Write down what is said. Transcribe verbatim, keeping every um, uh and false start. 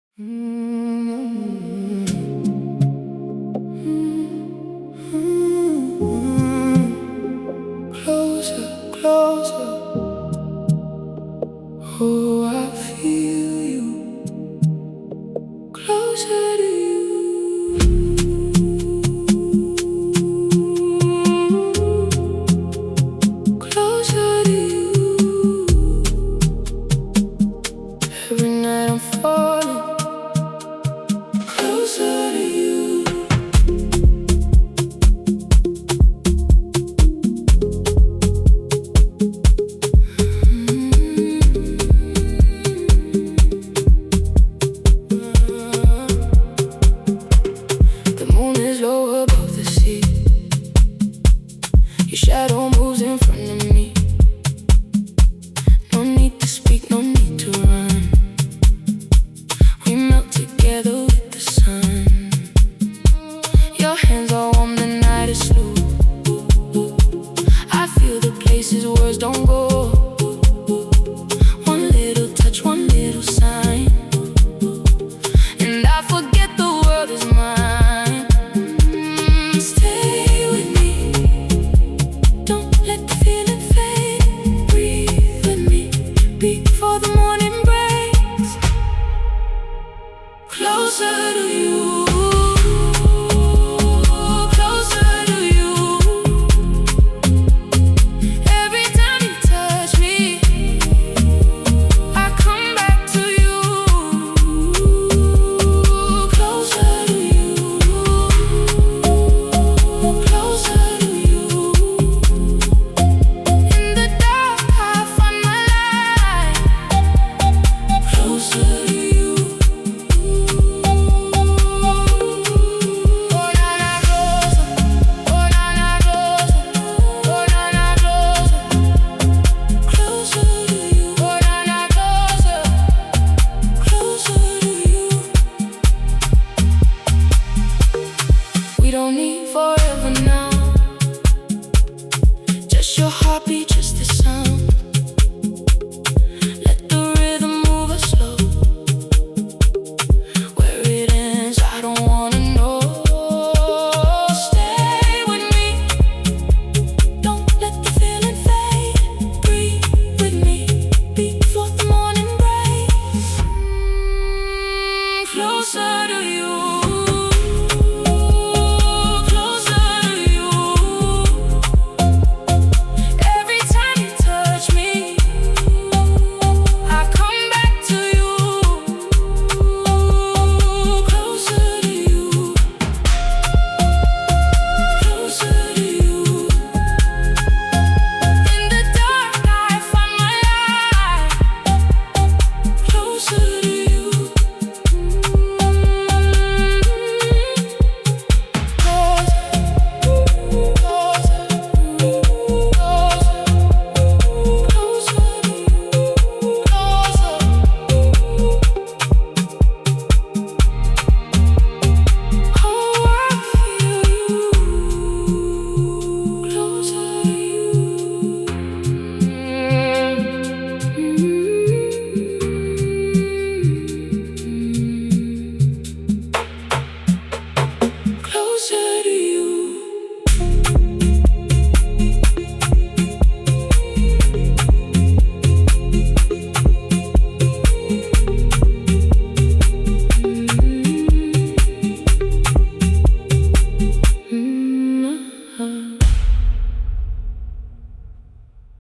Closer, closer. Oh, I feel you. Closer to you. Closer to you. Every night I'm falling closer to you. The moon is low above the sea. Your shadow moves in front of me. No need to speak, no need to run. We melt together with the sun. Your hands are warm, the night is slow. I feel the places words don't go. One little touch, one little sign, and I forget the world is mine. Mm, Stay with me. Don't let the feeling fade. Breathe with me before the morning breaks. Closer to you. Closer to you. Every time you touch me, I come back to you. Closer to you. Closer to you. In the dark I find my light. Closer to you. Oh na na rosa, oh na na rosa, oh na na rosa. Closer to you. Oh na na rosa, closer to you. We don't need forever now.